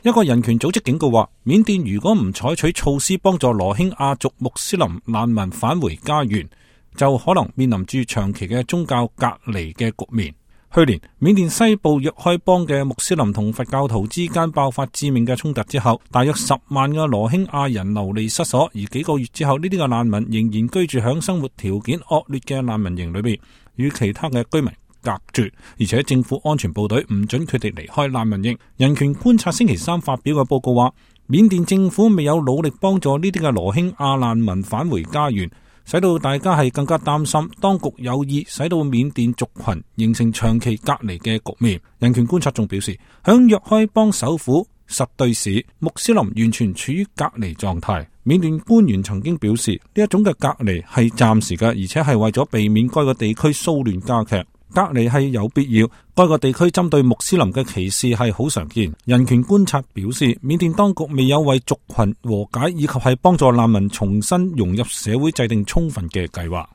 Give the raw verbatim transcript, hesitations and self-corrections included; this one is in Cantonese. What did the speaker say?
一個人權組織警告話，緬甸如果唔採取措施幫助羅興亞族穆斯林難民返回家園，就可能面臨住長期嘅宗教隔離嘅局面。去年，緬甸西部若開邦嘅穆斯林同佛教徒之間爆發致命嘅衝突之後，大約十萬嘅羅興亞人流離失所，而幾個月之後，呢啲嘅難民仍然居住響生活條件惡劣嘅難民營裏邊，與其他嘅居民隔絕，而且政府安全部隊唔准佢哋離開難民營。人權觀察星期三發表嘅報告話，緬甸政府未有努力幫助呢啲嘅羅興亞難民返回家園，使到大家係更加擔心當局有意使到緬甸族群形成長期隔離嘅局面。人權觀察仲表示，響若開邦首府實對市，穆斯林完全處於隔離狀態。緬甸官員曾經表示，呢一種嘅隔離係暫時嘅，而且係為咗避免該個地區騷亂加劇。隔離係有必要，該個地區針對穆斯林嘅歧視係好常見。人權觀察表示，緬甸當局未有為族群和解以及係幫助難民重新融入社會制定充分嘅計劃。